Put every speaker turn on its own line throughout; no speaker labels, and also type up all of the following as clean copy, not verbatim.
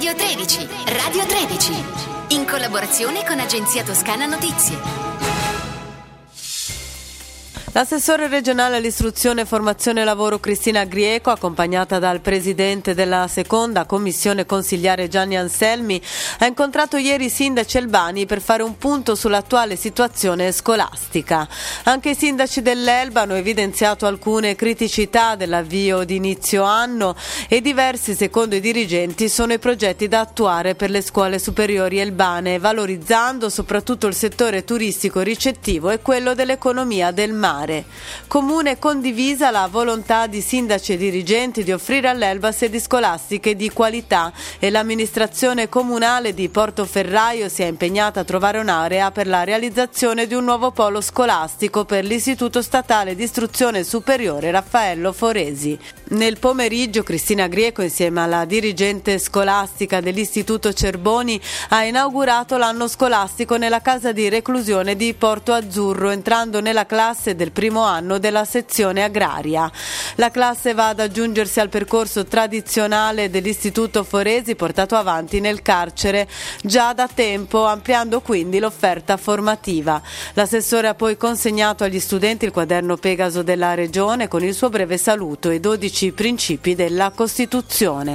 Radio 13, Radio 13, in collaborazione con Agenzia Toscana Notizie.
L'assessore regionale all'istruzione, formazione e lavoro Cristina Grieco, accompagnata dal presidente della seconda commissione consigliare Gianni Anselmi, ha incontrato ieri i sindaci albani per fare un punto sull'attuale situazione scolastica. Anche i sindaci dell'Elba hanno evidenziato alcune criticità dell'avvio di inizio anno e diversi, secondo i dirigenti, sono i progetti da attuare per le scuole superiori elbane, valorizzando soprattutto il settore turistico ricettivo e quello dell'economia del mare. Comune condivisa la volontà di sindaci e dirigenti di offrire all'Elba sedi scolastiche di qualità e l'amministrazione comunale di Portoferraio si è impegnata a trovare un'area per la realizzazione di un nuovo polo scolastico per l'Istituto Statale di Istruzione Superiore Raffaello Foresi. Nel pomeriggio Cristina Grieco, insieme alla dirigente scolastica dell'Istituto Cerboni, ha inaugurato l'anno scolastico nella casa di reclusione di Porto Azzurro, entrando nella classe del primo anno della sezione agraria. La classe va ad aggiungersi al percorso tradizionale dell'Istituto Foresi portato avanti nel carcere già da tempo, ampliando quindi l'offerta formativa. L'assessore ha poi consegnato agli studenti il quaderno Pegaso della Regione con il suo breve saluto e 12 principi della Costituzione.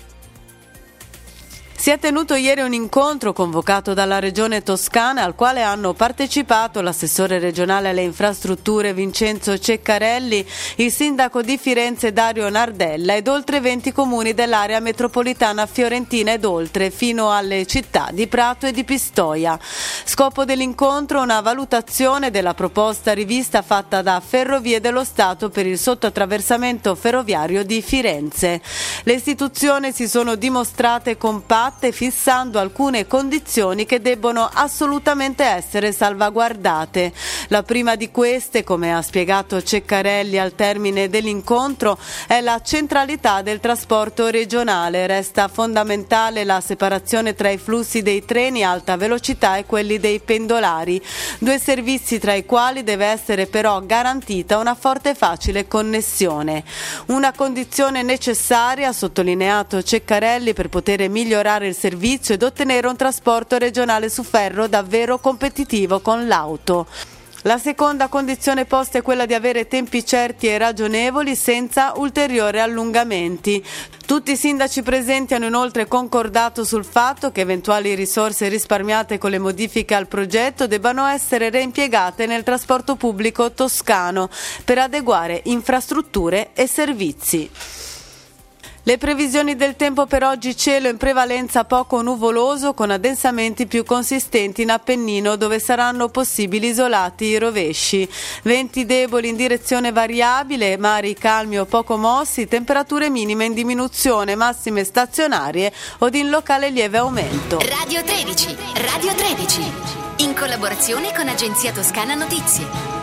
Si è tenuto ieri un incontro convocato dalla Regione Toscana al quale hanno partecipato l'assessore regionale alle infrastrutture Vincenzo Ceccarelli, il sindaco di Firenze Dario Nardella ed oltre 20 comuni dell'area metropolitana fiorentina ed oltre, fino alle città di Prato e di Pistoia. Scopo dell'incontro una valutazione della proposta rivista fatta da Ferrovie dello Stato per il sottoattraversamento ferroviario di Firenze. Le istituzioni si sono dimostrate compatte, fissando alcune condizioni che debbono assolutamente essere salvaguardate. La prima di queste, come ha spiegato Ceccarelli al termine dell'incontro, è la centralità del trasporto regionale. Resta fondamentale la separazione tra i flussi dei treni a alta velocità e quelli dei pendolari, due servizi tra i quali deve essere però garantita una forte e facile connessione. Una condizione necessaria, ha sottolineato Ceccarelli, per poter migliorare il servizio ed ottenere un trasporto regionale su ferro davvero competitivo con l'auto. La seconda condizione posta è quella di avere tempi certi e ragionevoli senza ulteriori allungamenti. Tutti i sindaci presenti hanno inoltre concordato sul fatto che eventuali risorse risparmiate con le modifiche al progetto debbano essere reimpiegate nel trasporto pubblico toscano per adeguare infrastrutture e servizi. Le previsioni del tempo per oggi: cielo in prevalenza poco nuvoloso con addensamenti più consistenti in Appennino dove saranno possibili isolati rovesci, venti deboli in direzione variabile, mari calmi o poco mossi, temperature minime in diminuzione, massime stazionarie o in locale lieve aumento.
Radio 13, Radio 13, in collaborazione con Agenzia Toscana Notizie.